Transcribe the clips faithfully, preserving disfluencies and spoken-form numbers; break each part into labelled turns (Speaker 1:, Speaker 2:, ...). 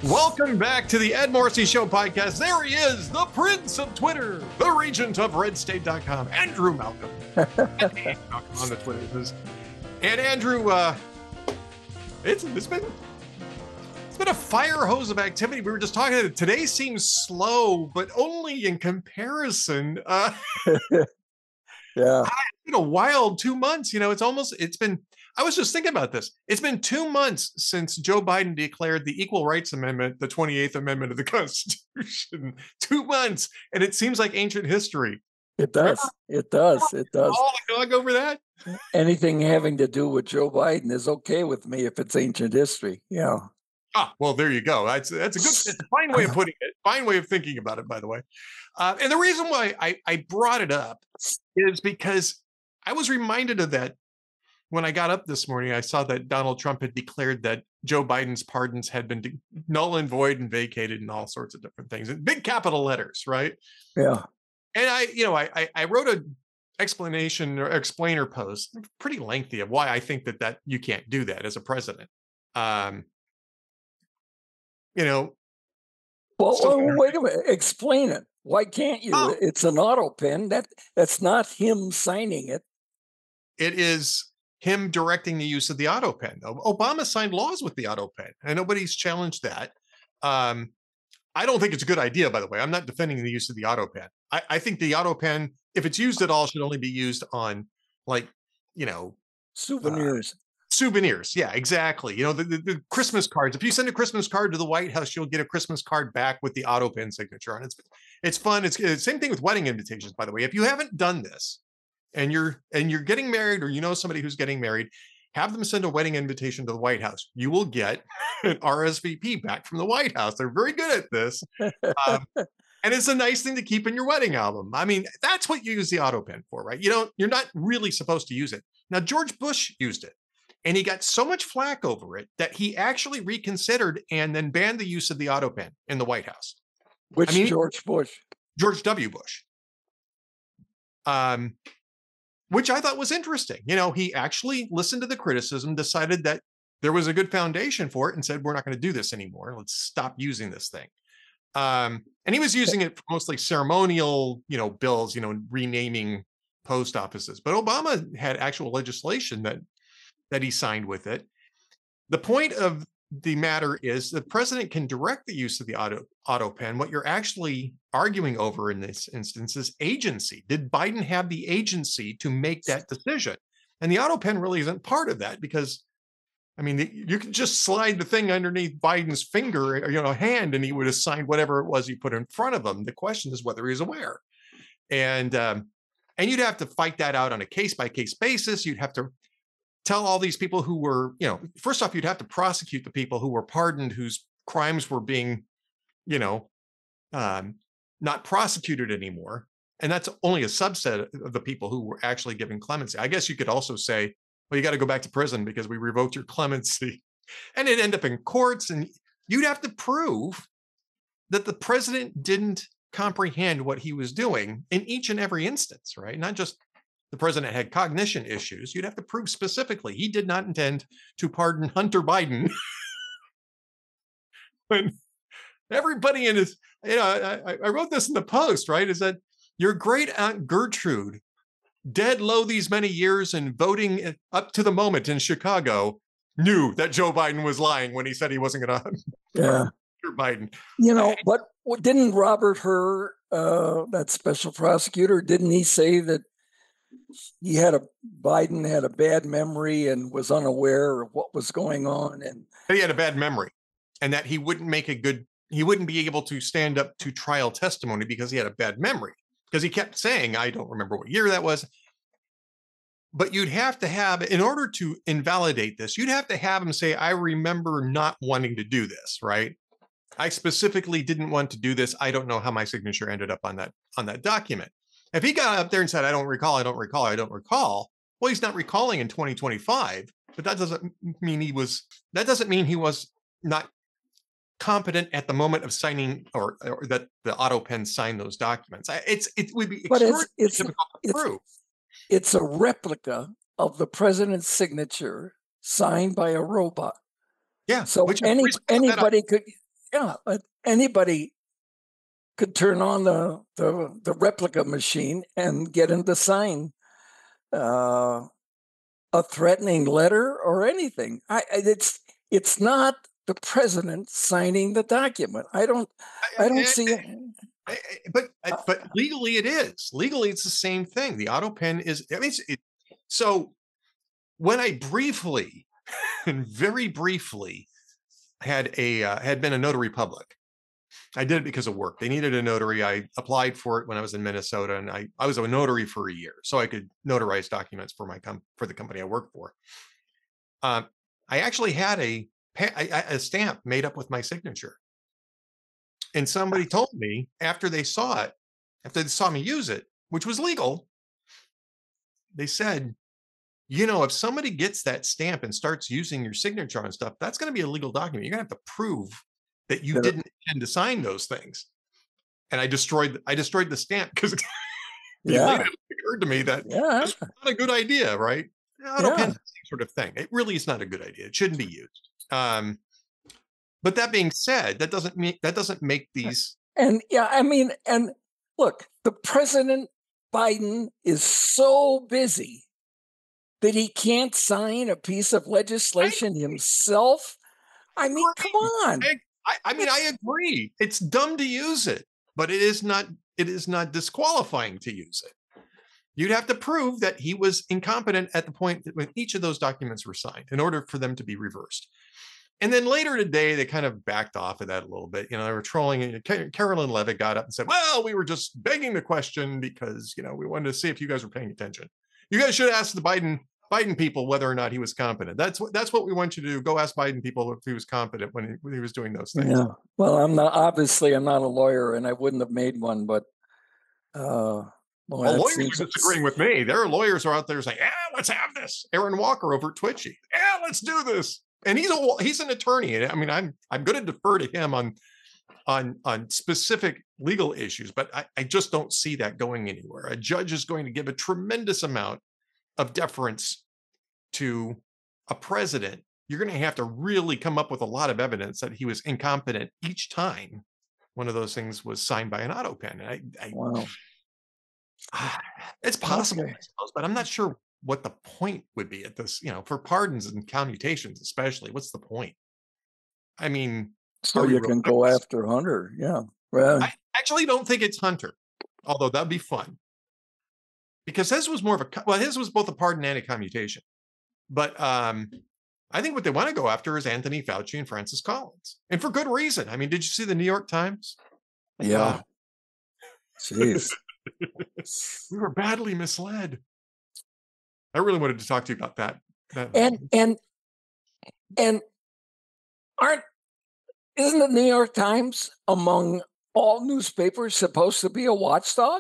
Speaker 1: Welcome back to the Ed Morrissey Show podcast. There he is, the prince of Twitter, the regent of red state dot com, Andrew Malcolm. Andrew Malcolm on the Twitter. And Andrew, uh, it's, it's been it's been a fire hose of activity. We were just talking about it. Today seems slow, but only in comparison. Uh,
Speaker 2: yeah.
Speaker 1: It's been a wild two months. You know, it's almost, it's been, I was just thinking about this. It's been two months since Joe Biden declared the Equal Rights Amendment, the twenty-eighth Amendment of the Constitution. Two months, and it seems like ancient history.
Speaker 2: It does. It does. It does.
Speaker 1: All the dog over that.
Speaker 2: Anything having to do with Joe Biden is okay with me if it's ancient history. Yeah.
Speaker 1: Ah, well, there you go. That's that's a good, it's a fine way of putting it. Fine way of thinking about it, by the way. Uh, and the reason why I I brought it up is because I was reminded of that. When I got up this morning, I saw that Donald Trump had declared that Joe Biden's pardons had been de- null and void and vacated and all sorts of different things in big capital letters, right?
Speaker 2: Yeah.
Speaker 1: And I, you know, I I, I wrote a explanation or explainer post, pretty lengthy, of why I think that that you can't do that as a president. Um, you know.
Speaker 2: Well,
Speaker 1: so-
Speaker 2: well, wait a minute. Explain it. Why can't you?
Speaker 1: Oh.
Speaker 2: It's an auto pen. That that's not him signing it.
Speaker 1: It is him directing the use of the auto pen. Obama signed laws with the auto pen, and nobody's challenged that. Um, I don't think it's a good idea, by the way. I'm not defending the use of the auto pen. I, I think the auto pen, if it's used at all, should only be used on, like, you know,
Speaker 2: Souvenirs.
Speaker 1: Uh, souvenirs. Yeah, exactly. You know, the, the, the Christmas cards. If you send a Christmas card to the White House, you'll get a Christmas card back with the auto pen signature on it. It's, it's fun. It's, it's same thing with wedding invitations, by the way. If you haven't done this, and you're and you're getting married, or you know somebody who's getting married, have them send a wedding invitation to the White House. You will get an R S V P back from the White House. They're very good at this. Um, and it's a nice thing to keep in your wedding album. I mean, that's what you use the auto pen for, right? You don't, you're not really supposed to use it. Now, George Bush used it, and he got so much flack over it that he actually reconsidered and then banned the use of the auto pen in the White House.
Speaker 2: Which
Speaker 1: I mean,
Speaker 2: George Bush?
Speaker 1: George W. Bush. Um, which I thought was interesting. You know, he actually listened to the criticism, decided that there was a good foundation for it, and said, we're not going to do this anymore. Let's stop using this thing. Um, and he was using it for mostly ceremonial, you know, bills, you know, renaming post offices. But Obama had actual legislation that that he signed with it. The point of the matter is the president can direct the use of the auto auto pen. What you're actually arguing over in this instance is agency. Did Biden have the agency to make that decision? And the auto pen really isn't part of that, because, I mean, you could just slide the thing underneath Biden's finger, or, you know, hand, and he would have signed whatever it was you put in front of him. The question is whether he's aware. And um, and you'd have to fight that out on a case by case basis. You'd have to tell all these people who were, you know, first off, you'd have to prosecute the people who were pardoned, whose crimes were being, you know, um, not prosecuted anymore. And that's only a subset of the people who were actually given clemency. I guess you could also say, well, you got to go back to prison because we revoked your clemency. And it'd end up in courts, and you'd have to prove that the president didn't comprehend what he was doing in each and every instance, right? Not just the president had cognition issues. You'd have to prove specifically he did not intend to pardon Hunter Biden. When everybody in his, you know, I, I wrote this in the Post, right? Is that your great aunt Gertrude, dead low these many years and voting up to the moment in Chicago, knew that Joe Biden was lying when he said he wasn't going to
Speaker 2: Yeah.
Speaker 1: Hunter Biden.
Speaker 2: You know, but didn't Robert Hur, uh, that special prosecutor, didn't he say that he had a Biden had a bad memory and was unaware of what was going on, and
Speaker 1: He had a bad memory, and that he wouldn't make a good, he wouldn't be able to stand up to trial testimony because he had a bad memory, because he kept saying, I don't remember what year that was. But you'd have to have, in order to invalidate this, you'd have to have him say, I remember not wanting to do this, right? I specifically didn't want to do this. I don't know how my signature ended up on that on that document. If he got up there and said, I don't recall, I don't recall, I don't recall, well, he's not recalling in twenty twenty-five, but that doesn't mean he was, that doesn't mean he was not competent at the moment of signing, or, or that the auto pen signed those documents. It's, it would be
Speaker 2: but
Speaker 1: extraordinarily
Speaker 2: it's it's
Speaker 1: difficult to
Speaker 2: it's,
Speaker 1: prove.
Speaker 2: it's a replica of the president's signature signed by a robot.
Speaker 1: Yeah.
Speaker 2: So
Speaker 1: which is the
Speaker 2: any
Speaker 1: reason I brought that up.
Speaker 2: anybody could yeah, but anybody could turn on the the, the replica machine and get him to sign uh, a threatening letter or anything. I, it's it's not the president signing the document. I don't I don't see it.
Speaker 1: But but legally it is. Legally it's the same thing. The auto pen is. I mean, it, so when I briefly and very briefly had a uh, had been a notary public. I did it because of work. They needed a notary. I applied for it when I was in Minnesota, and I, I was a notary for a year, so I could notarize documents for my com- for the company I work for. Um, I actually had a a stamp made up with my signature, and somebody told me after they saw it, after they saw me use it, which was legal, they said, you know, if somebody gets that stamp and starts using your signature on stuff, that's going to be a legal document. You're going to have to prove that you didn't intend to sign those things. And I destroyed, I destroyed the stamp because
Speaker 2: yeah.
Speaker 1: it occurred to me that
Speaker 2: yeah.
Speaker 1: that's not a good idea, right? Auto
Speaker 2: yeah.
Speaker 1: pen sort of thing. It really is not a good idea. It shouldn't be used. Um, but that being said, that doesn't mean that doesn't make these.
Speaker 2: And yeah, I mean, and look, the President Biden is so busy that he can't sign a piece of legislation I, himself. I mean, come on.
Speaker 1: I, I, I mean, I agree. It's dumb to use it, but it is not. It is not disqualifying to use it. You'd have to prove that he was incompetent at the point that when each of those documents were signed in order for them to be reversed. And then later today, they kind of backed off of that a little bit. You know, they were trolling. Carolyn Levitt got up and said, well, we were just begging the question because, you know, we wanted to see if you guys were paying attention. You guys should ask the Biden Biden people whether or not he was competent. That's what that's what we want you to do. Go ask Biden people if he was competent when he, when he was doing those things.
Speaker 2: Yeah. Well, I'm not obviously I'm not a lawyer, and I wouldn't have made one. But uh, well,
Speaker 1: well lawyers are disagreeing with me. There are lawyers are out there saying, "Yeah, let's have this." Aaron Walker over at Twitchy. Yeah, let's do this. And he's a he's an attorney, and I mean, I'm I'm going to defer to him on on on specific legal issues, but I, I just don't see that going anywhere. A judge is going to give a tremendous amount of deference to a president. You're going to have to really come up with a lot of evidence that he was incompetent each time one of those things was signed by an auto pen. And I, I
Speaker 2: wow.
Speaker 1: It's possible, I suppose, but I'm not sure what the point would be at this, you know, for pardons and commutations, especially. What's the point? I mean,
Speaker 2: so you can go after Hunter. Yeah. Well,
Speaker 1: I actually don't think it's Hunter, although that'd be fun. Because his was more of a, well, his was both a pardon and a commutation. But um, I think what they want to go after is Anthony Fauci and Francis Collins. And for good reason. I mean, did you see the New York Times?
Speaker 2: Yeah. Uh, Jeez.
Speaker 1: We were badly misled. I really wanted to talk to you about that. that
Speaker 2: and, and, and aren't, isn't the New York Times among all newspapers supposed to be a watchdog?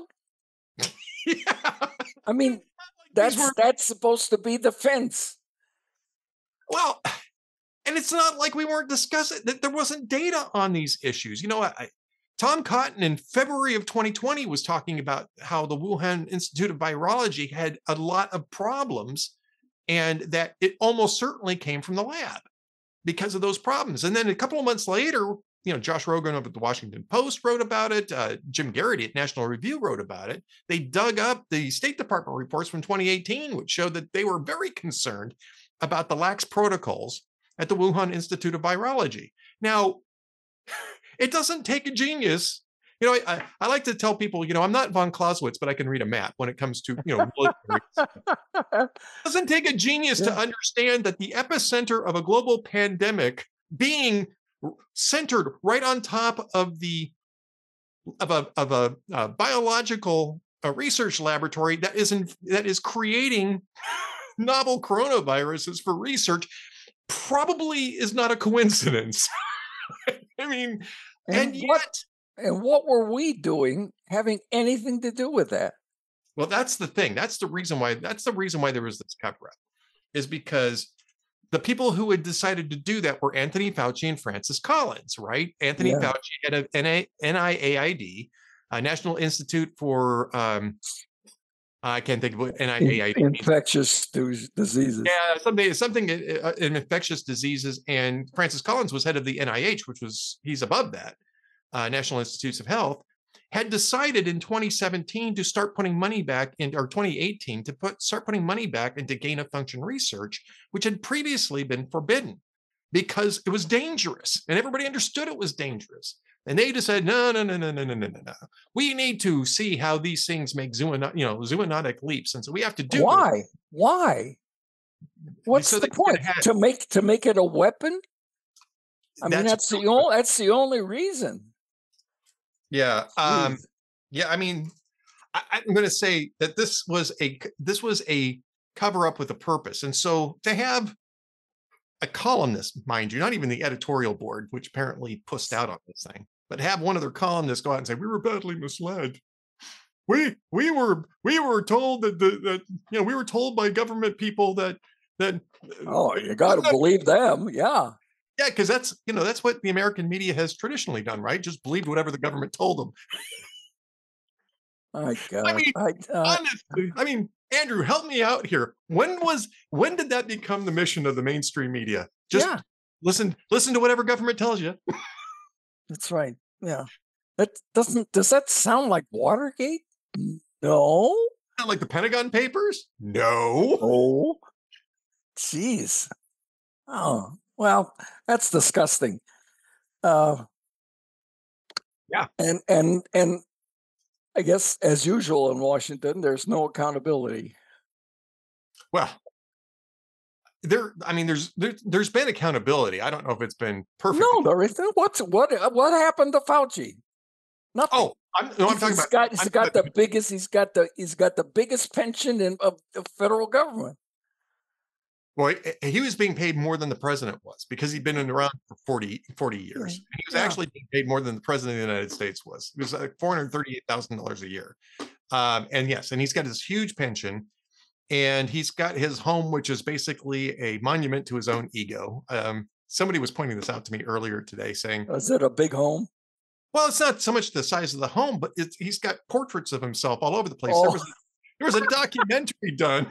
Speaker 1: Yeah.
Speaker 2: I mean, that's were, that's supposed to be the fence.
Speaker 1: Well, and it's not like we weren't discussing that there wasn't data on these issues. You know, I, Tom Cotton in February of twenty twenty was talking about how the Wuhan Institute of Virology had a lot of problems and that it almost certainly came from the lab because of those problems. And then a couple of months later, you know, Josh Rogan of the Washington Post wrote about it. Uh, Jim Garrity at National Review wrote about it. They dug up the State Department reports from twenty eighteen, which showed that they were very concerned about the lax protocols at the Wuhan Institute of Virology. Now, it doesn't take a genius. You know, I, I like to tell people, you know, I'm not von Clausewitz, but I can read a map when it comes to, you know, it doesn't take a genius yeah. to understand that the epicenter of a global pandemic being centered right on top of the of a of a, a biological a research laboratory that is in, that is creating novel coronaviruses for research probably is not a coincidence. I mean,
Speaker 2: and, and what yet, and what were we doing having anything to do with that?
Speaker 1: Well, that's the thing. That's the reason why. That's the reason why there was this cover up, is because the people who had decided to do that were Anthony Fauci and Francis Collins, right? Anthony yeah. Fauci had a N I A I D, a National Institute for um, I can't think of what N I
Speaker 2: In,
Speaker 1: A.
Speaker 2: infectious diseases.
Speaker 1: Yeah, something something uh, in infectious diseases. And Francis Collins was head of the N I H, which was he's above that, uh, National Institutes of Health, had decided in twenty seventeen to start putting money back in, or twenty eighteen to put start putting money back into gain of function research, which had previously been forbidden because it was dangerous, and everybody understood it was dangerous. And they decided, no, no, no, no, no, no, no, no, no. We need to see how these things make zoono- you know, zoonotic leaps, and so we have to do
Speaker 2: Why?
Speaker 1: this.
Speaker 2: Why? What's
Speaker 1: so
Speaker 2: the point? Have, to make to make it a weapon? I mean, that's, that's the only that's the only reason.
Speaker 1: Yeah. Um, yeah. I mean, I, I'm going to say that this was a this was a cover up with a purpose, and so to have a columnist, mind you, not even the editorial board, which apparently pussed out on this thing, but have one of their columnists go out and say, we were badly misled. We we were we were told that the that you know we were told by government people that that
Speaker 2: oh you got to believe them, yeah,
Speaker 1: yeah, because that's you know that's what the American media has traditionally done, right? Just believed whatever the government told them.
Speaker 2: My God,
Speaker 1: I mean,
Speaker 2: I, uh,
Speaker 1: honestly, I mean, Andrew, help me out here. When was when did that become the mission of the mainstream media? Just
Speaker 2: yeah.
Speaker 1: listen, listen to whatever government tells you.
Speaker 2: That's right. Yeah. That doesn't does that sound like Watergate? No.
Speaker 1: Not like the Pentagon Papers? No.
Speaker 2: Oh. Jeez. Oh, well, that's disgusting. Uh
Speaker 1: yeah.
Speaker 2: And and and I guess as usual in Washington, there's no accountability.
Speaker 1: Well, there, I mean, there's there, there's been accountability. I don't know if it's been perfect.
Speaker 2: No, there isn't. What's what what happened to Fauci? Nothing.
Speaker 1: Oh, I'm, no, I'm talking
Speaker 2: he's
Speaker 1: about.
Speaker 2: Got, he's
Speaker 1: I'm
Speaker 2: got the biggest. He's got the. He's got the biggest pension in of the federal government.
Speaker 1: Well, he was being paid more than the president was because he'd been around for forty, forty years.
Speaker 2: Yeah.
Speaker 1: He was
Speaker 2: yeah.
Speaker 1: actually being paid more than the president of the United States was. It was like four hundred thirty-eight thousand dollars a year. Um, and yes, and he's got this huge pension, and he's got his home, which is basically a monument to his own ego. Um, somebody was pointing this out to me earlier today saying,
Speaker 2: is it a big home?
Speaker 1: Well, it's not so much the size of the home, but it's, he's got portraits of himself all over the place.
Speaker 2: Oh.
Speaker 1: There was, there was a documentary done.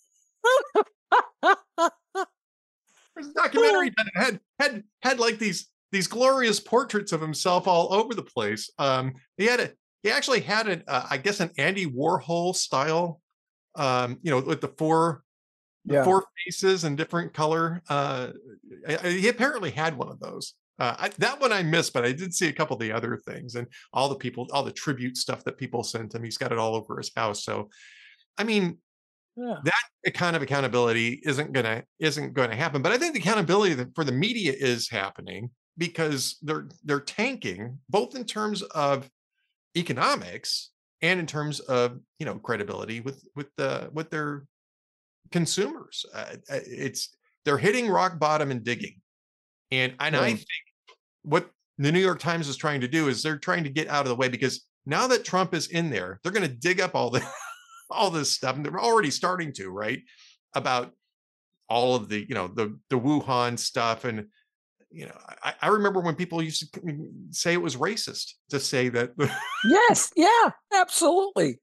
Speaker 1: There's a documentary that had had had like these these glorious portraits of himself all over the place. Um, he had a he actually had an uh, I guess an Andy Warhol style, um, you know, with the four the
Speaker 2: yeah.
Speaker 1: four faces and different color. Uh, he apparently had one of those. Uh, I, that one I missed, but I did see a couple of the other things and all the people, all the tribute stuff that people sent him. He's got it all over his house. So, I mean.
Speaker 2: Yeah.
Speaker 1: That kind of accountability isn't gonna isn't going to happen. But I think the accountability for the media is happening because they're they're tanking both in terms of economics and in terms of you know credibility with with the with their consumers. Uh, it's they're hitting rock bottom and digging, and and yeah. I think what the New York Times is trying to do is they're trying to get out of the way because now that Trump is in there, they're going to dig up all the. all this stuff, and they're already starting to, right? About all of the, you know, the the Wuhan stuff. And, you know, I, I remember when people used to say it was racist to say that.
Speaker 2: Yes, yeah, absolutely.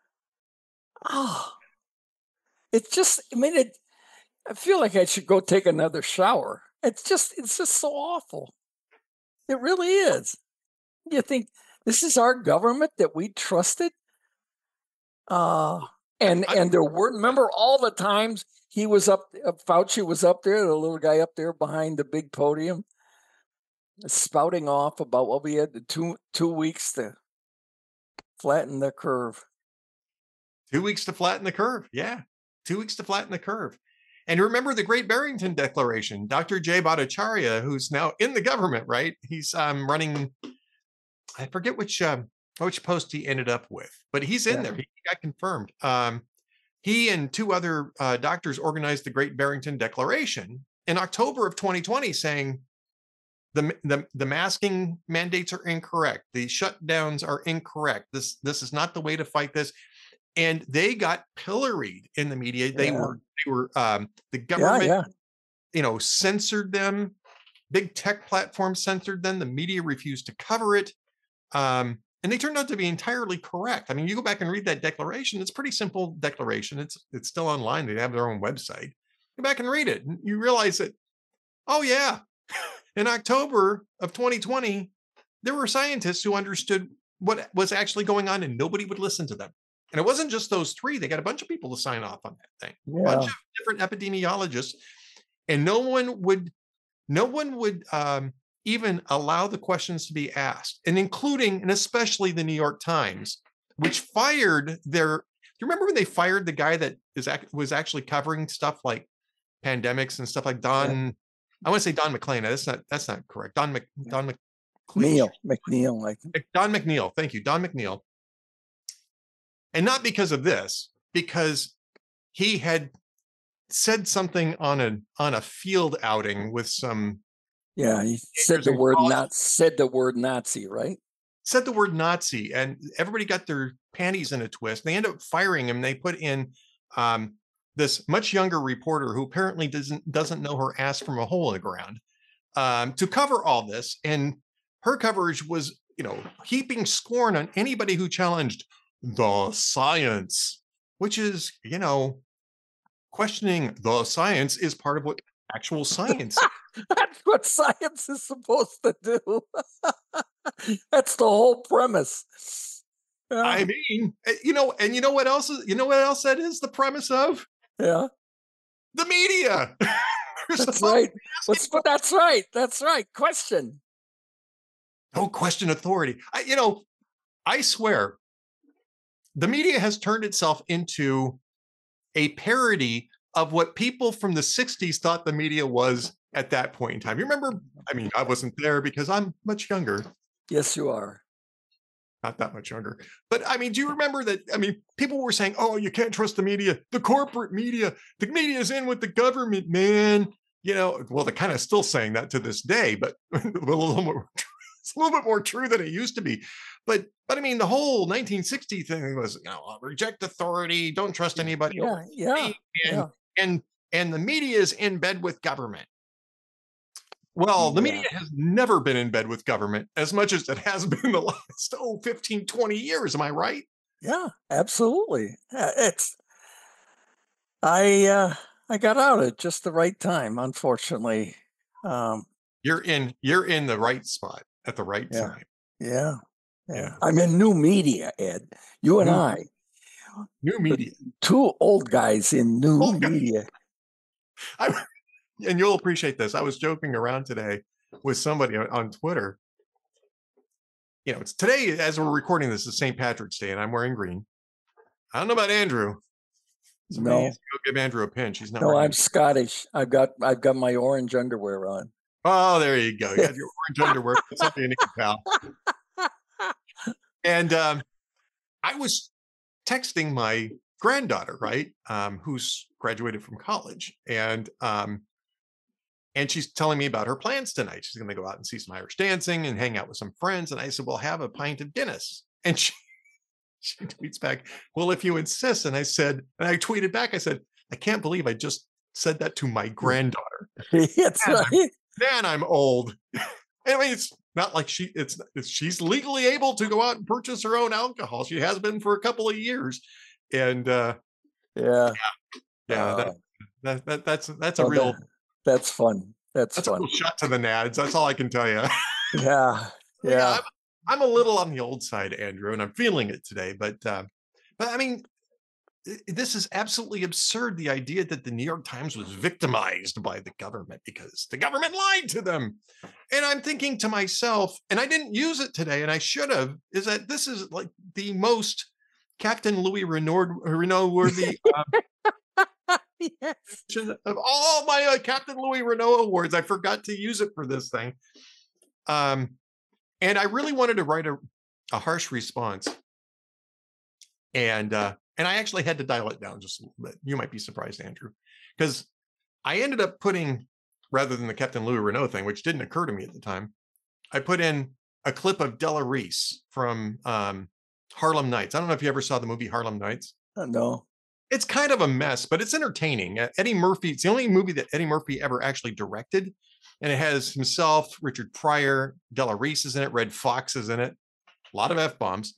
Speaker 2: Oh, it's just, I mean, it, I feel like I should go take another shower. It's just, it's just so awful. It really is. You think this is our government that we trusted? Uh, and I, and there were, remember all the times he was up, uh, Fauci was up there, the little guy up there behind the big podium, spouting off about what we had the two two weeks to flatten the curve.
Speaker 1: Two weeks to flatten the curve. Yeah. Two weeks to flatten the curve. And remember the Great Barrington Declaration, Doctor Jay Bhattacharya, who's now in the government, right? He's um, running, I forget which, um, which post he ended up with, but he's in yeah. there. He got confirmed. Um, he and two other uh, doctors organized the Great Barrington Declaration in October of twenty twenty, saying the, the the masking mandates are incorrect. The shutdowns are incorrect. This this is not the way to fight this. And they got pilloried in the media. They yeah. were they were um, the government,
Speaker 2: yeah, yeah.
Speaker 1: you know, censored them. Big tech platforms censored them. The media refused to cover it. Um, and they turned out to be entirely correct. I mean, you go back and read that declaration. It's a pretty simple declaration. It's it's still online. They have their own website. Go back and read it, and you realize that, oh yeah, in October of twenty twenty, there were scientists who understood what was actually going on, and nobody would listen to them. And it wasn't just those three. They got a bunch of people to sign off on that thing.
Speaker 2: Yeah.
Speaker 1: A bunch of different epidemiologists, and no one would, no one would um, even allow the questions to be asked, and including and especially the New York Times, which fired their. Do you remember when they fired the guy that is act, was actually covering stuff like pandemics and stuff like Don? Yeah. I want to say Don McLean. That's not that's not correct. Don Mc, Don
Speaker 2: McNeil. McNeil. I think.
Speaker 1: Don McNeil. Thank you, Don McNeil. And not because of this, because he had said something on a on a field outing with some.
Speaker 2: Yeah, he said the word not said the word Nazi, right?
Speaker 1: Said the word Nazi, and everybody got their panties in a twist. They end up firing him. They put in um, this much younger reporter who apparently doesn't doesn't know her ass from a hole in the ground um, to cover all this. And her coverage was, you know, heaping scorn on anybody who challenged the science, which is, you know, questioning the science is part of what actual science is.
Speaker 2: That's what science is supposed to do. That's the whole premise.
Speaker 1: Yeah. I mean, you know, and you know what else is, you know what else that is the premise of?
Speaker 2: Yeah.
Speaker 1: The media.
Speaker 2: That's right. Let's, but that's right. That's right. Question.
Speaker 1: Don't question authority. I, you know, I swear, the media has turned itself into a parody of what people from the sixties thought the media was at that point in time. You remember? I mean, I wasn't there because I'm much younger.
Speaker 2: Yes, you are.
Speaker 1: Not that much younger. But I mean, do you remember that? I mean, people were saying, oh, you can't trust the media, the corporate media. The media is in with the government, man. You know, well, they're kind of still saying that to this day, but a little more, it's a little bit more true than it used to be. But but I mean, the whole nineteen sixty thing was, you know, reject authority, don't trust anybody.
Speaker 2: Yeah, yeah,
Speaker 1: and,
Speaker 2: yeah.
Speaker 1: and and the media is in bed with government. Well, the yeah. media has never been in bed with government as much as it has been the last, oh, fifteen, twenty years. Am I right?
Speaker 2: Yeah, absolutely. It's, I, uh, I got out at just the right time, unfortunately. Um,
Speaker 1: you're in, you're in the right spot at the right
Speaker 2: yeah,
Speaker 1: time.
Speaker 2: Yeah. Yeah. I'm in new media, Ed. You and
Speaker 1: new,
Speaker 2: I.
Speaker 1: New media.
Speaker 2: Two old guys in new old media.
Speaker 1: I, and you'll appreciate this. I was joking around today with somebody on, on Twitter. You know, it's today, as we're recording this, is Saint Patrick's Day, and I'm wearing green. I don't know about Andrew. So
Speaker 2: no.
Speaker 1: Go give Andrew a pinch. He's not.
Speaker 2: No, I'm Scottish. I've got I've got my orange underwear on.
Speaker 1: Oh, there you go. You have your orange underwear. That's something you need, pal. And um, I was texting my granddaughter, right, um, who's graduated from college, and um, and she's telling me about her plans tonight. She's going to go out and see some Irish dancing and hang out with some friends. And I said, "Well, have a pint of Guinness." And she she tweets back, "Well, if you insist." And I said, and I tweeted back, I said, "I can't believe I just said that to my granddaughter."
Speaker 2: That's
Speaker 1: man,
Speaker 2: right.
Speaker 1: I'm, man, I'm old. I mean, it's not like she it's, it's she's legally able to go out and purchase her own alcohol. She has been for a couple of years. And uh
Speaker 2: yeah.
Speaker 1: Yeah, yeah uh, that, that, that that's that's a
Speaker 2: well,
Speaker 1: real
Speaker 2: that, that's fun. That's,
Speaker 1: that's
Speaker 2: fun.
Speaker 1: a real shot to the nads. That's all I can tell you.
Speaker 2: Yeah. Yeah.
Speaker 1: yeah I'm, I'm a little on the old side, Andrew, and I'm feeling it today. But uh, but I mean, this is absolutely absurd. The idea that the New York Times was victimized by the government because the government lied to them. And I'm thinking to myself, and I didn't use it today, and I should have, is that this is like the most Captain Louis Renaud, Renaud worthy um, yes. of all my uh, Captain Louis Renaud awards. I forgot to use it for this thing. Um, and I really wanted to write a, a harsh response. And uh, and I actually had to dial it down just a little bit. You might be surprised, Andrew, because I ended up putting, rather than the Captain Louis Renaud thing, which didn't occur to me at the time, I put in a clip of Della Reese from um, Harlem Nights. I don't know if you ever saw the movie Harlem Nights.
Speaker 2: Uh, no.
Speaker 1: It's kind of a mess, but it's entertaining. Uh, Eddie Murphy, it's the only movie that Eddie Murphy ever actually directed. And it has himself, Richard Pryor, Della Reese is in it, Red Fox is in it. a lot of F-bombs.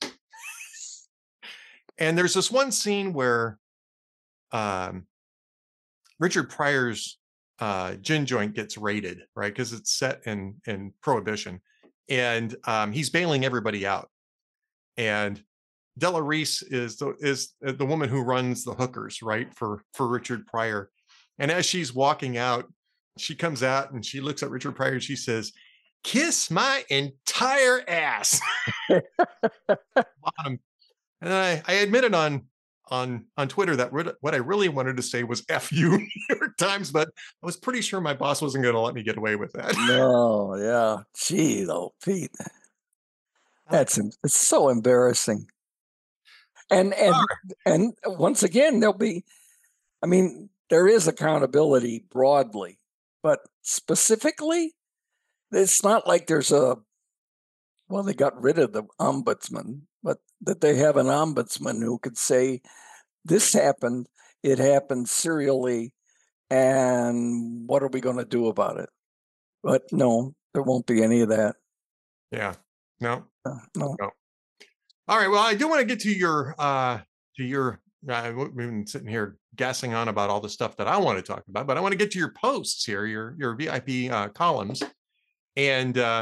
Speaker 1: And there's this one scene where um, Richard Pryor's uh, gin joint gets raided, right? Because it's set in in Prohibition, and um, he's bailing everybody out. And Della Reese is the is the woman who runs the hookers, right, for for Richard Pryor. And as she's walking out, she comes out and she looks at Richard Pryor and she says, "Kiss my entire ass." Bottom. And I, I admitted on on on Twitter that re- what I really wanted to say was "F you" New York Times, but I was pretty sure my boss wasn't going to let me get away with that.
Speaker 2: No, yeah. Gee, though, Pete. That's it's so embarrassing. And and and once again, there'll be, I mean, there is accountability broadly, but specifically, it's not like there's a, well, they got rid of the ombudsman, but that they have an ombudsman who could say, this happened, it happened serially, and what are we going to do about it? But no, there won't be any of that.
Speaker 1: Yeah, no,
Speaker 2: Uh, no.
Speaker 1: no. All right. Well, I do want to get to your uh to your. Uh, we've been sitting here gassing on about all the stuff that I want to talk about, but I want to get to your posts here, your your V I P uh, columns, and uh,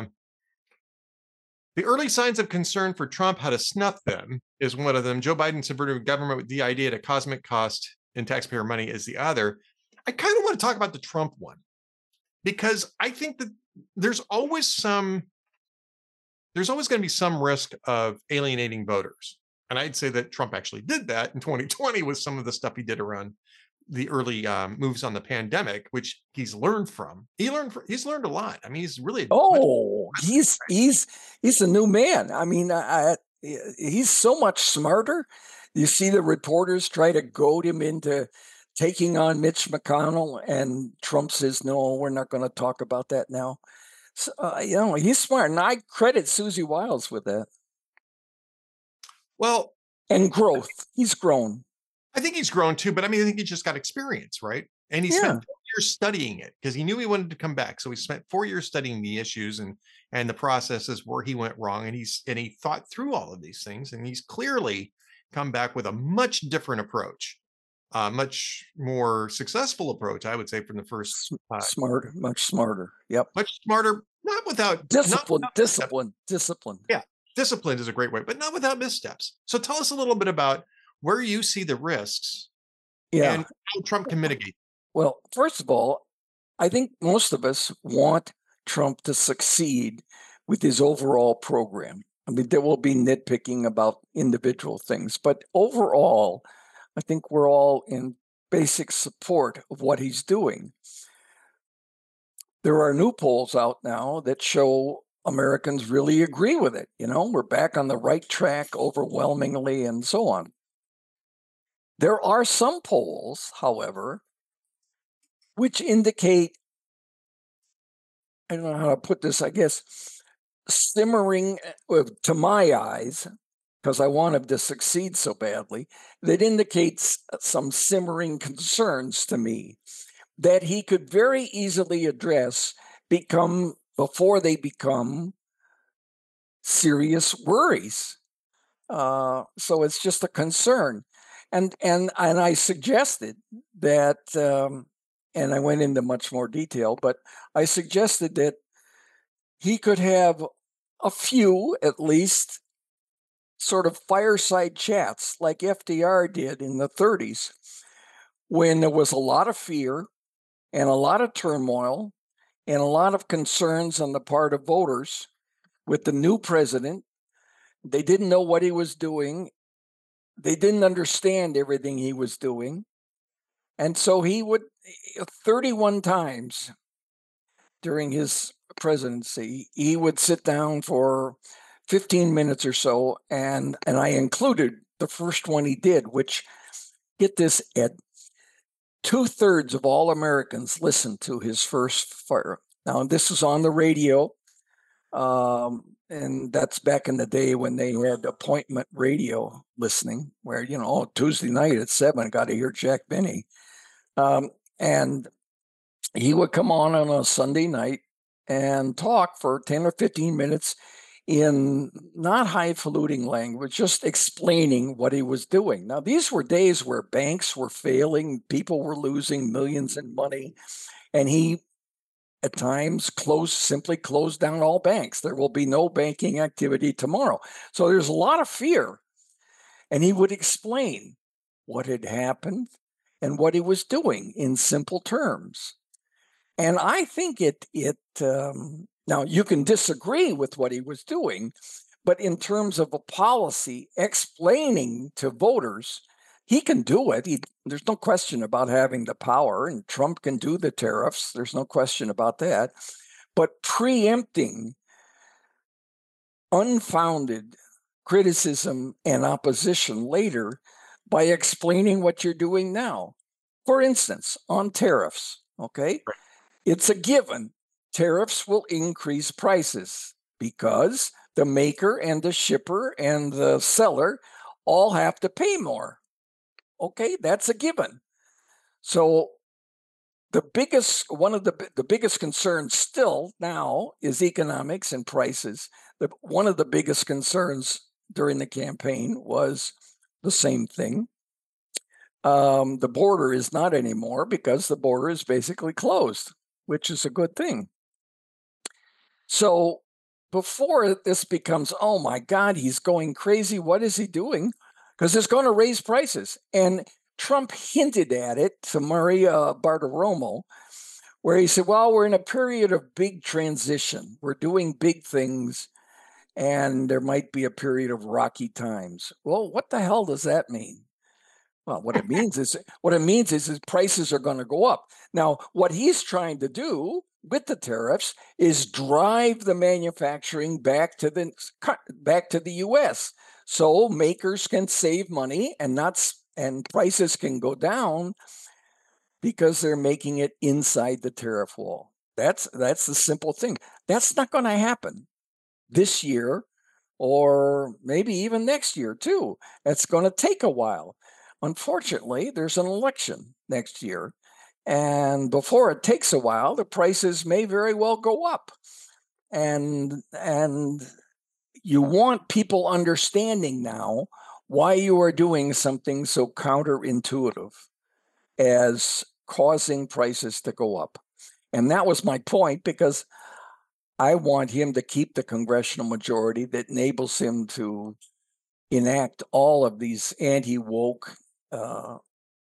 Speaker 1: the early signs of concern for Trump, how to snuff them, is one of them. Joe Biden subverted government with the idea at a cosmic cost in taxpayer money is the other. I kind of want to talk about the Trump one because I think that there's always some. There's always going to be some risk of alienating voters. And I'd say that Trump actually did that in twenty twenty with some of the stuff he did around the early um, moves on the pandemic, which he's learned from. He learned, from, he's learned a lot. I mean, he's really.
Speaker 2: Oh, he's, he's, he's a new man. I mean, I, I, he's so much smarter. You see the reporters try to goad him into taking on Mitch McConnell, and Trump says, no, we're not going to talk about that now. So, uh, you know, he's smart, and I credit Susie Wiles with that.
Speaker 1: Well,
Speaker 2: and growth. He's grown.
Speaker 1: I think he's grown too, but I mean, I think he just got experience, right? And he yeah. spent four years studying it because he knew he wanted to come back. So he spent four years studying the issues and and the processes where he went wrong, and he's and he thought through all of these things, and he's clearly come back with a much different approach, a uh, much more successful approach, I would say, from the first.
Speaker 2: Uh, smarter, much smarter. Yep,
Speaker 1: much smarter. Not without
Speaker 2: discipline.
Speaker 1: Not without
Speaker 2: discipline. Discipline.
Speaker 1: Yeah, discipline is a great way, but not without missteps. So tell us a little bit about where you see the risks,
Speaker 2: yeah.
Speaker 1: and how Trump can mitigate.
Speaker 2: Well, first of all, I think most of us want Trump to succeed with his overall program. I mean, there will be nitpicking about individual things, but overall, I think we're all in basic support of what he's doing. There are new polls out now that show Americans really agree with it. You know, we're back on the right track overwhelmingly and so on. There are some polls, however, which indicate, I don't know how to put this, I guess, simmering, to my eyes, because I want him to succeed so badly, that indicates some simmering concerns to me that he could very easily address become before they become serious worries. Uh, so it's just a concern. And and and I suggested that, um, and I went into much more detail, but I suggested that he could have a few, at least, sort of fireside chats like F D R did in the thirties, when there was a lot of fear and a lot of turmoil and a lot of concerns on the part of voters with the new president. They didn't know what he was doing. They didn't understand everything he was doing. And so he would, thirty-one times during his presidency, he would sit down for fifteen minutes or so. And, and I included the first one he did, which, get this, Ed, two thirds of all Americans listened to his first fire. Now, this was on the radio. Um, and that's back in the day when they had appointment radio listening, where, you know, oh, Tuesday night at seven, got to hear Jack Benny. Um, and he would come on on a Sunday night and talk for ten or fifteen minutes in not highfalutin language, just explaining what he was doing. Now, these were days where banks were failing, people were losing millions in money, and he at times closed, simply closed down all banks. There will be no banking activity tomorrow. So there's a lot of fear. And he would explain what had happened and what he was doing in simple terms. And I think it, it um, now you can disagree with what he was doing, but in terms of a policy explaining to voters, he can do it. He, there's no question about having the power, and Trump can do the tariffs. There's no question about that. But preempting unfounded criticism and opposition later by explaining what you're doing now. For instance, on tariffs, okay?
Speaker 1: Right.
Speaker 2: It's a given. Tariffs will increase prices because the maker and the shipper and the seller all have to pay more. Okay, that's a given. So the biggest, one of the, the biggest concerns still now is economics and prices. The, one of the biggest concerns during the campaign was the same thing. Um, the border is not anymore because the border is basically closed, which is a good thing. So before this becomes, oh my God, he's going crazy, what is he doing? Because it's going to raise prices. And Trump hinted at it to Maria Bartiromo, where he said, well, we're in a period of big transition. We're doing big things, and there might be a period of rocky times. Well, what the hell does that mean? Well, what it means is what it means is, is prices are going to go up. Now, what he's trying to do with the tariffs is drive the manufacturing back to the back to the U S so makers can save money and not and prices can go down because they're making it inside the tariff wall. That's that's the simple thing. That's not going to happen this year or maybe even next year too. It's going to take a while. Unfortunately, there's an election next year, and before it takes a while, the prices may very well go up. And and you want people understanding now why you are doing something so counterintuitive as causing prices to go up. And that was my point, because I want him to keep the congressional majority that enables him to enact all of these anti-woke uh,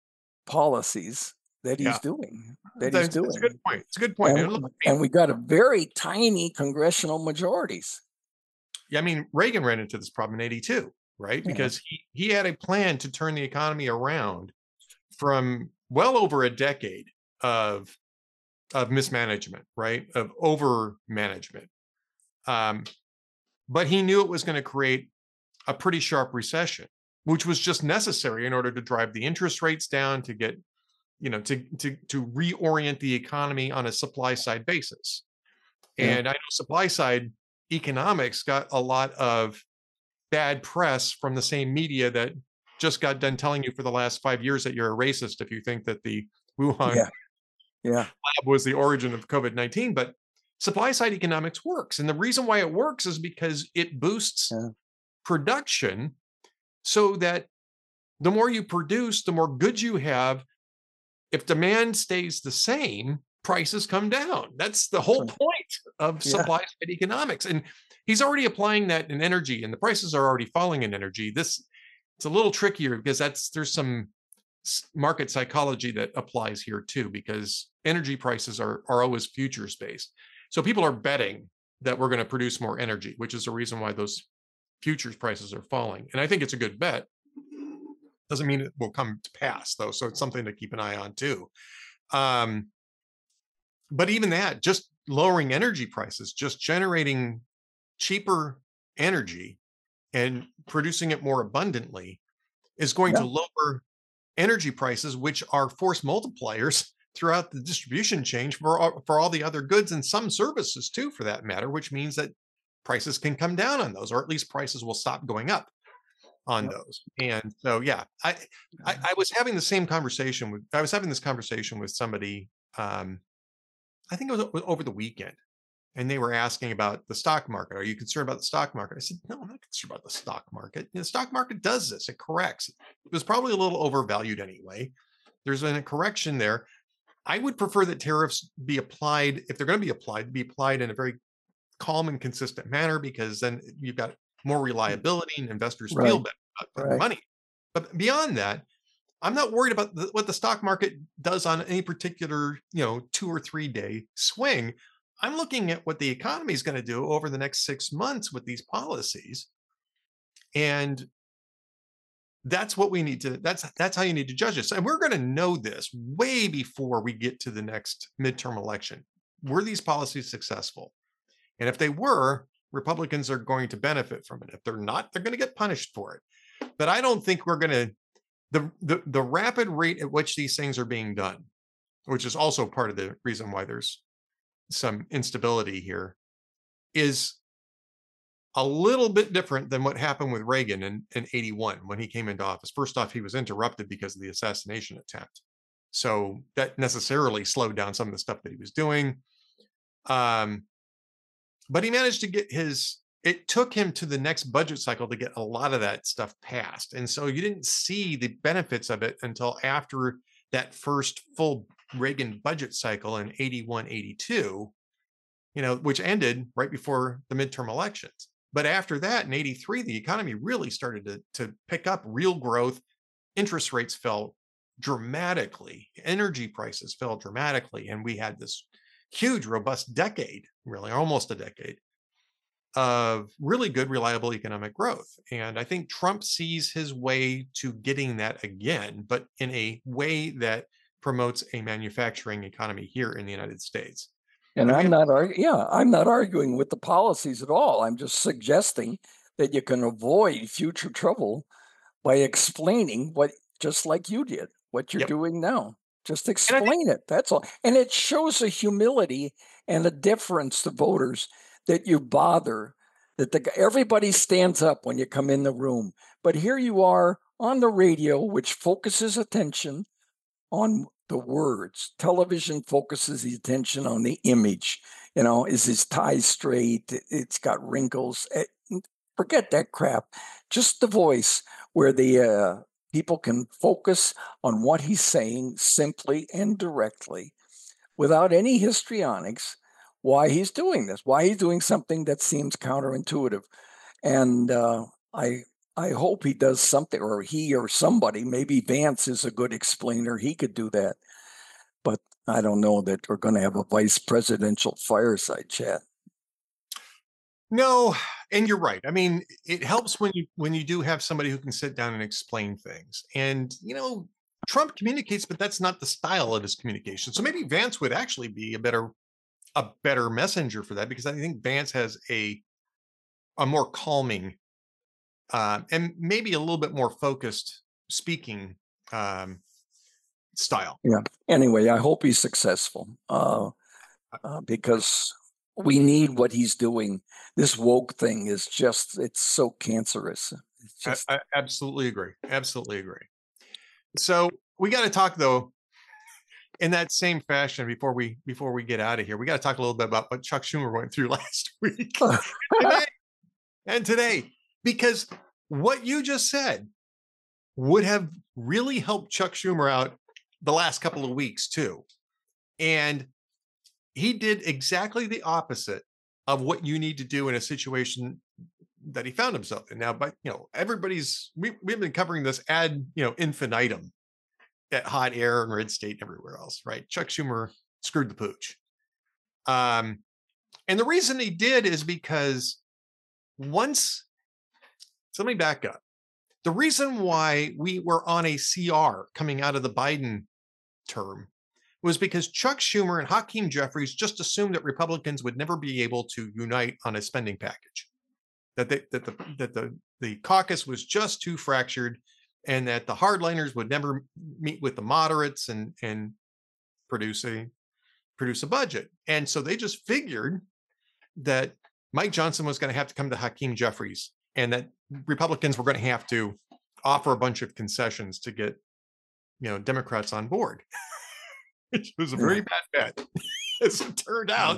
Speaker 2: policies that he's
Speaker 1: Yeah.
Speaker 2: doing. That
Speaker 1: That's,
Speaker 2: he's doing.
Speaker 1: that's a good point. It's a good point.
Speaker 2: And,
Speaker 1: And look, I mean,
Speaker 2: and we got a very tiny congressional majorities.
Speaker 1: yeah, I mean, Reagan ran into this problem in eighty-two, right?
Speaker 2: Yeah.
Speaker 1: Because he, he had a plan to turn the economy around from well over a decade of of mismanagement, right? Of over management. Um, but he knew it was going to create a pretty sharp recession, which was just necessary in order to drive the interest rates down, to get, you know, to to to reorient the economy on a supply side basis.
Speaker 2: Yeah.
Speaker 1: And I know supply side economics got a lot of bad press from the same media that just got done telling you for the last five years that you're a racist if you think that the Wuhan
Speaker 2: Yeah. Yeah.
Speaker 1: lab was the origin of COVID nineteen. But supply side economics works. And the reason why it works is because it boosts
Speaker 2: Yeah.
Speaker 1: production, so that the more you produce, the more goods you have. If demand stays the same, prices come down. That's the whole
Speaker 2: Right.
Speaker 1: point of
Speaker 2: Yeah.
Speaker 1: supply side economics. And he's already applying that in energy, and the prices are already falling in energy. This it's a little trickier because that's there's some market psychology that applies here too, because energy prices are are always futures based. So people are betting that we're going to produce more energy, which is the reason why those futures prices are falling. And I think it's a good bet. Doesn't mean it will come to pass, though. So it's something to keep an eye on too. Um, but even that, just lowering energy prices, just generating cheaper energy and producing it more abundantly, is going
Speaker 2: Yeah.
Speaker 1: to lower energy prices, which are force multipliers throughout the distribution chain for all, for all the other goods and some services too, for that matter, which means that prices can come down on those, or at least prices will stop going up on
Speaker 2: Yep.
Speaker 1: those. And so, yeah, I, I, I was having the same conversation with, I was having this conversation with somebody, um, I think it was over the weekend. and they were asking about the stock market. Are you concerned about the stock market? I said, no, I'm not concerned about the stock market. You know, the stock market does this. It corrects. It was probably a little overvalued anyway. There's been a correction there. I would prefer that tariffs be applied, if they're going to be applied, be applied in a very calm and consistent manner, because then you've got more reliability and investors
Speaker 2: Right.
Speaker 1: feel better about putting their
Speaker 2: Right.
Speaker 1: money. But beyond that, I'm not worried about the, what the stock market does on any particular, you know, two or three day swing. I'm looking at what the economy is going to do over the next six months with these policies. And that's what we need to, that's, that's how you need to judge this. And we're going to know this way before we get to the next midterm election. Were these policies successful? And if they were, Republicans are going to benefit from it. If they're not, they're going to get punished for it. But I don't think we're going to, the, the, the rapid rate at which these things are being done, which is also part of the reason why there's some instability here, is a little bit different than what happened with Reagan in, in eighty-one when he came into office. First off, he was interrupted because of the assassination attempt. So that necessarily slowed down some of the stuff that he was doing. Um, but he managed to get his, it took him to the next budget cycle to get a lot of that stuff passed. And so you didn't see the benefits of it until after that first full Reagan budget cycle in eighty-one, eighty-two, you know, which ended right before the midterm elections. But after that, in eighty-three, the economy really started to, to pick up real growth. Interest rates fell dramatically. Energy prices fell dramatically. And we had this huge, robust decade, really almost a decade, of really good, reliable economic growth. And I think Trump sees his way to getting that again, but in a way that promotes a manufacturing economy here in the United States.
Speaker 2: And
Speaker 1: And we
Speaker 2: I'm
Speaker 1: have,
Speaker 2: not arguing, yeah, I'm not arguing with the policies at all. I'm just suggesting that you can avoid future trouble by explaining what, just like you did, what you're
Speaker 1: yep.
Speaker 2: doing now. Just
Speaker 1: And I think,
Speaker 2: explain it. That's all. And it shows a humility and a deference to voters that you bother, that the, everybody stands up when you come in the room. But here you are on the radio, which focuses attention on the words. Television focuses the attention on the image. You know, is his tie straight? It's got wrinkles. It, forget that crap. Just the voice, where the uh, people can focus on what he's saying simply and directly, without any histrionics, why he's doing this, why he's doing something that seems counterintuitive. And uh, I I hope he does something, or he or somebody, maybe Vance is a good explainer. He could do that. But I don't know that we're going to have a vice presidential fireside chat.
Speaker 1: no, and you're right. I mean, it helps when you when you do have somebody who can sit down and explain things. And, you know, Trump communicates, but that's not the style of his communication. So maybe Vance would actually be a better a better messenger for that, because I think Vance has a a more calming uh, and maybe a little bit more focused speaking um, style.
Speaker 2: Yeah. Anyway, I hope he's successful uh, uh, because we need what he's doing. This woke thing is just, it's so cancerous. It's
Speaker 1: I,
Speaker 2: just,
Speaker 1: I absolutely agree. Absolutely agree. So we got to talk, though, in that same fashion before we before we get out of here. We got to talk a little bit about what Chuck Schumer went through last week today, and today, because what you just said would have really helped Chuck Schumer out the last couple of weeks too. And he did exactly the opposite of what you need to do in a situation that he found himself in. Now, but you know, everybody's we, we've been covering this ad, you know, infinitum at Hot Air and Red State and everywhere else, right? Chuck Schumer screwed the pooch. Um, and the reason he did is because once, so let me back up. The reason why we were on a C R coming out of the Biden term was because Chuck Schumer and Hakeem Jeffries just assumed that Republicans would never be able to unite on a spending package, that they, that the that the the caucus was just too fractured, and that the hardliners would never meet with the moderates and and produce a produce a budget. And so they just figured that Mike Johnson was going to have to come to Hakeem Jeffries, and that Republicans were going to have to offer a bunch of concessions to get, you know, Democrats on board. Which was a very bad bet. As it turned out,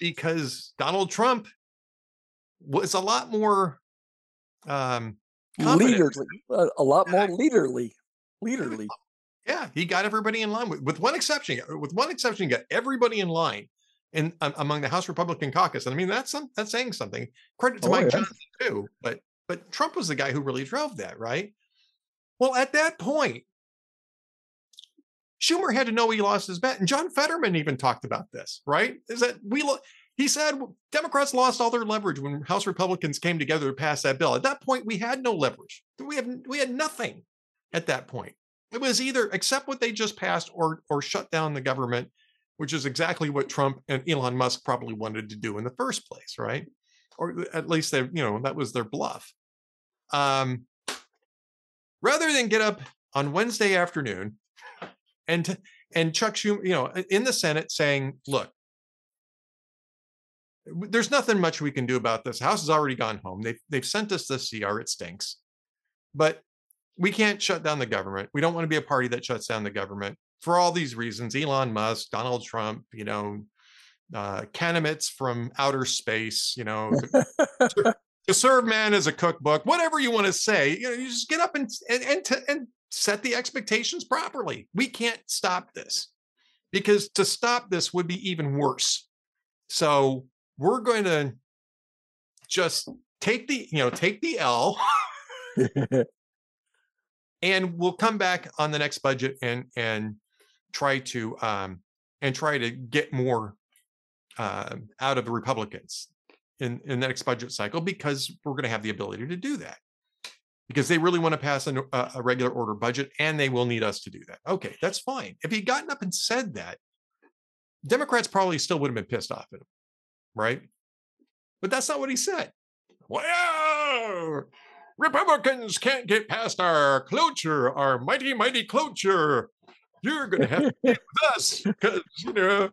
Speaker 1: because Donald Trump was a lot more um, confident.
Speaker 2: Leaderly, uh, a lot more leaderly, leaderly.
Speaker 1: Yeah, he got everybody in line with, with one exception. With one exception, he got everybody in line in um, among the House Republican caucus. And I mean, that's some, that's saying something. Credit to
Speaker 2: Oh,
Speaker 1: Mike
Speaker 2: yeah.
Speaker 1: Johnson too, but but Trump was the guy who really drove that, right? Well, at that point, Schumer had to know he lost his bet, and John Fetterman even talked about this, right? Is that we? Lo- he said Democrats lost all their leverage when House Republicans came together to pass that bill. At that point, we had no leverage. We have we had nothing. At that point, it was either accept what they just passed or or shut down the government, which is exactly what Trump and Elon Musk probably wanted to do in the first place, right? Or at least they, you know, that was their bluff. Um, rather than get up on Wednesday afternoon and and Chuck Schumer, you know, in the Senate saying, look, there's nothing much we can do about this. The House has already gone home. They've, they've sent us the C R. It stinks. But we can't shut down the government. We don't want to be a party that shuts down the government for all these reasons. Elon Musk, Donald Trump, you know, uh, candidates from outer space, you know, to, to serve man as a cookbook, whatever you want to say, you know, you just get up and, and, and, to, and set the expectations properly. We can't stop this, because to stop this would be even worse. So we're going to just take the, you know, take the L and we'll come back on the next budget and, and try to, um, and try to get more uh, out of the Republicans in, in the next budget cycle, because we're going to have the ability to do that, because they really want to pass a, a regular order budget and they will need us to do that. Okay, that's fine. If he'd gotten up and said that, Democrats probably still would have been pissed off at him, right? But that's not what he said. Well, Republicans can't get past our cloture, our mighty, mighty cloture. You're going to have to be with us because, you know,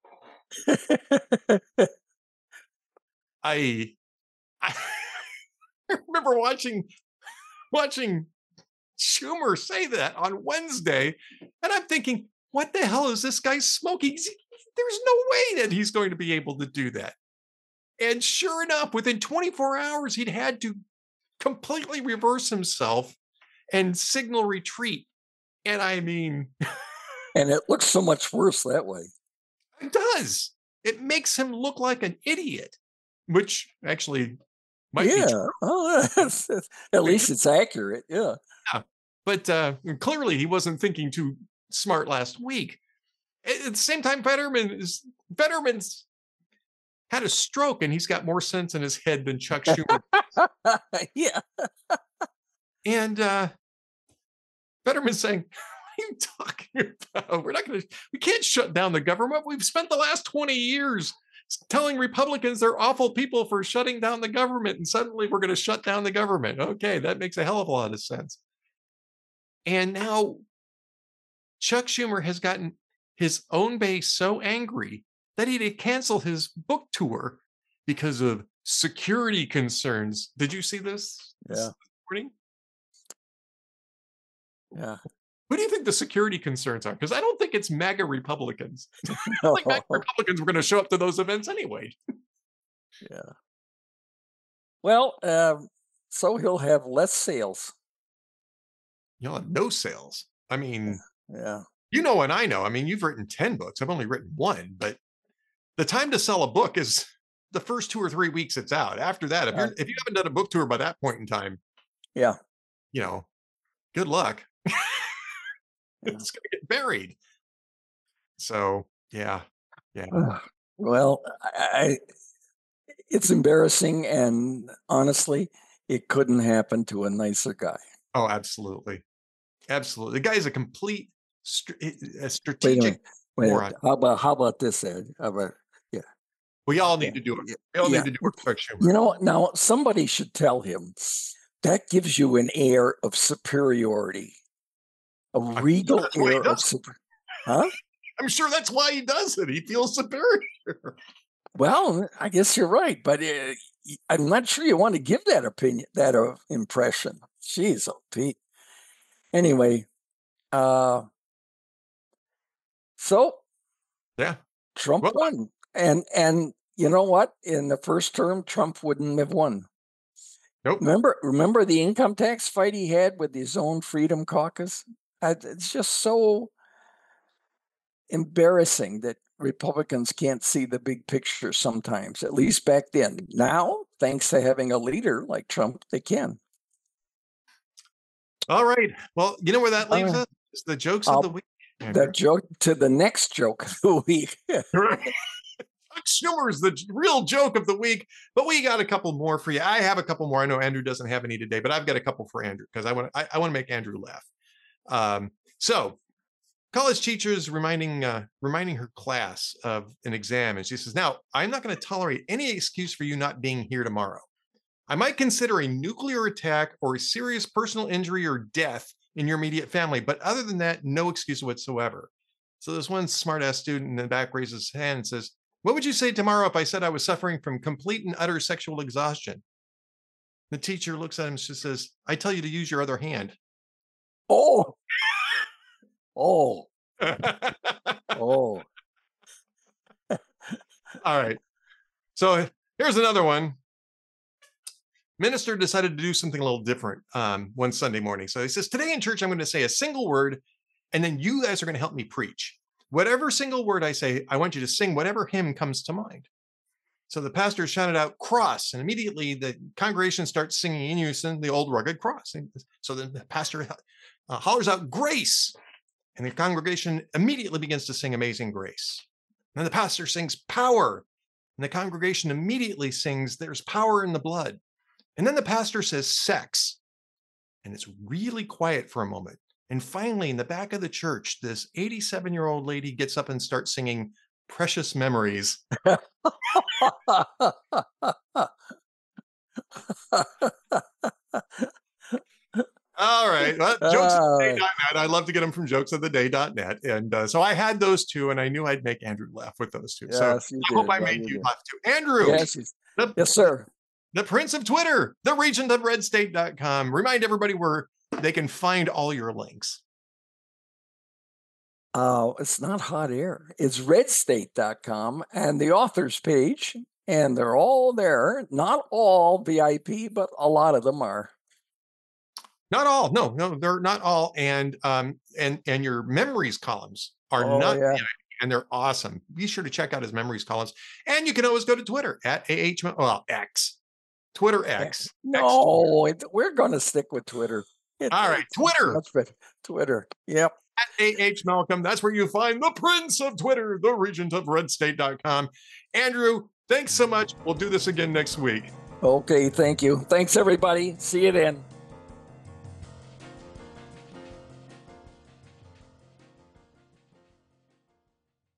Speaker 1: I, I remember watching watching Schumer say that on Wednesday, and I'm thinking, what the hell is this guy smoking? There's no way that he's going to be able to do that. And sure enough, within twenty-four hours, he'd had to completely reverse himself and signal retreat. And I mean,
Speaker 2: and it looks so much worse that way.
Speaker 1: It does. It makes him look like an idiot, which actually might
Speaker 2: yeah.
Speaker 1: be true.
Speaker 2: Oh, that's, that's, at least it's accurate. Yeah.
Speaker 1: Yeah. But uh, clearly he wasn't thinking too smart last week. At the same time, Fetterman is Fetterman's had a stroke and he's got more sense in his head than Chuck Schumer.
Speaker 2: yeah.
Speaker 1: And uh, Fetterman's saying, what are you talking about? We're not going to, we can't shut down the government. We've spent the last twenty years telling Republicans they're awful people for shutting down the government. And suddenly we're going to shut down the government. Okay, that makes a hell of a lot of sense. And now Chuck Schumer has gotten his own base so angry that he had to cancel his book tour because of security concerns. Did you see this?
Speaker 2: Yeah.
Speaker 1: This morning?
Speaker 2: Yeah.
Speaker 1: Who do you think the security concerns are? Because I don't think it's MAGA Republicans. I
Speaker 2: No.
Speaker 1: think MAGA Republicans were going to show up to those events anyway.
Speaker 2: Yeah. Well, um, so he'll have less sales.
Speaker 1: You'll have no sales. I mean,
Speaker 2: Yeah.
Speaker 1: you know, and I know. I mean, you've written ten books. I've only written one, but the time to sell a book is the first two or three weeks it's out. After that, if
Speaker 2: Yeah.
Speaker 1: you're if you haven't done a book tour by that point in time,
Speaker 2: Yeah.
Speaker 1: you know, good luck.
Speaker 2: Yeah.
Speaker 1: It's going to get buried. So, yeah, yeah.
Speaker 2: Well, I, I it's embarrassing, and honestly, it couldn't happen to a nicer guy.
Speaker 1: Oh, absolutely, absolutely. The guy's a complete str- a
Speaker 2: Wait a
Speaker 1: strategic
Speaker 2: minute. Wait a
Speaker 1: moron.
Speaker 2: minute. How about how about this, Ed? How about
Speaker 1: We all need
Speaker 2: yeah,
Speaker 1: to do it.
Speaker 2: yeah,
Speaker 1: We all
Speaker 2: yeah.
Speaker 1: need to do it. Chuck Schumer.
Speaker 2: You know, now somebody should tell him that gives you an air of superiority, a
Speaker 1: I'm
Speaker 2: regal
Speaker 1: sure that's why he
Speaker 2: air of
Speaker 1: does it.
Speaker 2: super. Huh?
Speaker 1: I'm sure that's why he does it. He feels superior.
Speaker 2: Well, I guess you're right, but uh, y- I'm not sure you want to give that opinion, that uh, impression. Jeez, oh Pete. Anyway, uh, so
Speaker 1: Yeah.
Speaker 2: Trump
Speaker 1: Well,
Speaker 2: won, and and you know what? In the first term, Trump wouldn't have won.
Speaker 1: Nope.
Speaker 2: Remember, remember the income tax fight he had with his own Freedom Caucus? Uh, It's just so embarrassing that Republicans can't see the big picture sometimes, at least back then. Now, thanks to having a leader like Trump, they can.
Speaker 1: All right. Well, you know where that leaves
Speaker 2: Uh,
Speaker 1: us? It's the jokes
Speaker 2: I'll-
Speaker 1: of the week.
Speaker 2: The
Speaker 1: Andrew.
Speaker 2: joke to the next joke of the week.
Speaker 1: Chuck Schumer's the j- real joke of the week, but we got a couple more for you. I have a couple more. I know Andrew doesn't have any today, but I've got a couple for Andrew because I want I, I want to make Andrew laugh. Um, so, college teachers reminding uh, reminding her class of an exam, and she says, "Now, I'm not going to tolerate any excuse for you not being here tomorrow. I might consider a nuclear attack or a serious personal injury or death in your immediate family, but other than that, no excuse whatsoever." So this one smart-ass student in the back raises his hand and says, "What would you say tomorrow if I said I was suffering from complete and utter sexual exhaustion?" The teacher looks at him and she says, "I tell you to use your other hand."
Speaker 2: Oh, oh, oh.
Speaker 1: All right. So here's another one. Minister decided to do something a little different um, one Sunday morning. So he says, "Today in church, I'm going to say a single word, and then you guys are going to help me preach. Whatever single word I say, I want you to sing whatever hymn comes to mind." So the pastor shouted out, "Cross," and immediately the congregation starts singing in unison the old rugged cross. And so then the pastor uh, hollers out, "Grace," and the congregation immediately begins to sing Amazing Grace. And then the pastor sings "Power," and the congregation immediately sings "There's power in the blood." And then the pastor says "Sex," and it's really quiet for a moment. And finally, in the back of the church, this eighty-seven-year-old lady gets up and starts singing "Precious Memories." All right. Well, jokes of the day dot net. I love to get them from jokes of the day dot net. And uh, so I had those two, and I knew I'd make Andrew laugh with those two. So
Speaker 2: Yes, you
Speaker 1: I hope
Speaker 2: did.
Speaker 1: I
Speaker 2: Yeah,
Speaker 1: made
Speaker 2: you
Speaker 1: you
Speaker 2: did.
Speaker 1: laugh too. Andrew,
Speaker 2: Yes, yes,
Speaker 1: the,
Speaker 2: yes, sir.
Speaker 1: the Prince of Twitter, the regent of red state dot com. Remind everybody where they can find all your links.
Speaker 2: Uh, it's not hot air. It's red state dot com and the authors page, and they're all there. Not all V I P, but a lot of them are.
Speaker 1: Not all. No, no, they're not all. And um, and and your memories columns are
Speaker 2: Oh,
Speaker 1: not,
Speaker 2: yeah.
Speaker 1: and they're awesome. Be sure to check out his memories columns. And you can always go to Twitter at A H, well, X, Twitter X.
Speaker 2: No, it, we're going to stick with Twitter. It,
Speaker 1: All right,
Speaker 2: it's
Speaker 1: Twitter.
Speaker 2: much better. Twitter. Yep.
Speaker 1: At A H Malcolm. That's where you find the Prince of Twitter, the regent of red state dot com. Andrew, thanks so much. We'll do this again next week.
Speaker 2: Okay. Thank you. Thanks, everybody. See you then.